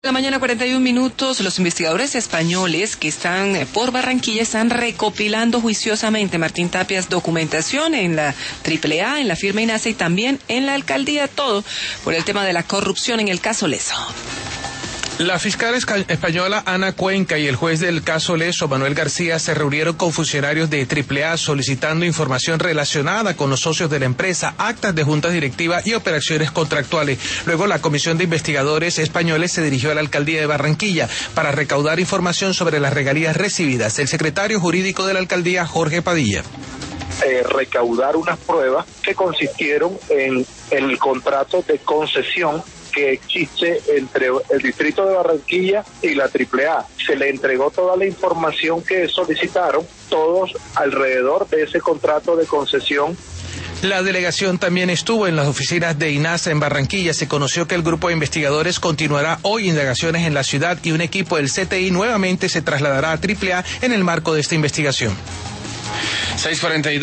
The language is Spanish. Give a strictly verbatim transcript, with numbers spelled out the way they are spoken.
La mañana, cuarenta y un minutos. Los investigadores españoles que están por Barranquilla están recopilando juiciosamente, Martín Tapias, documentación en la triple A, en la firma INASA y también en la alcaldía, todo por el tema de la corrupción en el caso Leso. La fiscal española Ana Cuenca y el juez del caso Leso, Manuel García, se reunieron con funcionarios de triple A solicitando información relacionada con los socios de la empresa, actas de juntas directivas y operaciones contractuales. Luego, la comisión de investigadores españoles se dirigió a la alcaldía de Barranquilla para recaudar información sobre las regalías recibidas. El secretario jurídico de la alcaldía, Jorge Padilla. Eh, recaudar unas pruebas que consistieron en, en el contrato de concesión que existe entre el distrito de Barranquilla y la triple A. Se le entregó toda la información que solicitaron, todos alrededor de ese contrato de concesión. La delegación también estuvo en las oficinas de INASA en Barranquilla. Se conoció que el grupo de investigadores continuará hoy indagaciones en la ciudad y un equipo del C T I nuevamente se trasladará a triple A en el marco de esta investigación. seis cuarenta y dos